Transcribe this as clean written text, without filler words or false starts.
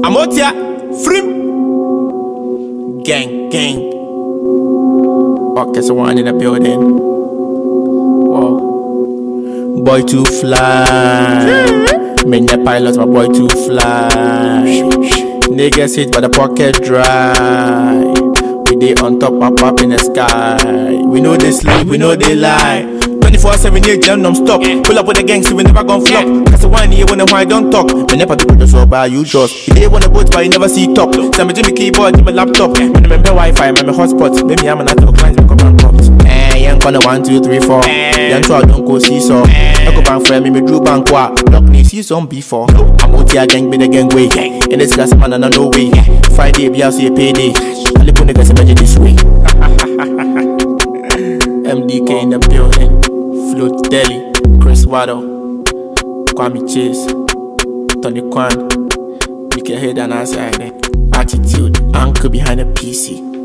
I'm out here, free. Gang, gang. Okay, so one in the building. Whoa. Boy too fly. Me the pilot, my boy too fly. Niggas hit by the pocket dry. We dey on top, up in the sky. We know they sleep, we know they lie. 24/7, yeah, jam non-stop. Pull up with the gangs, we never gon' flop. Cause the one here when I don't talk. Me never do the so by you just. You dey on the boat, but you never see top. Send me Jimmy keyboard, Jimmy laptop. Me remember Wi-Fi, me hotspot. Maybe I'm an actor, clients become bankrupt. Young corner 1, 2, 3, 4. Young try don't go see so. I go bank for me, me drew bank wa. Lock me see some before. I'm out here gang, be the gang way. In this class man, I no way. Friday, be out see a payday. I live on niggas imagine this way. MDK in the building. Float Deli, Chris Waddle, Kwame Chase, Tony Kwan, Mickey Head and outside. Attitude, anchor behind a PC.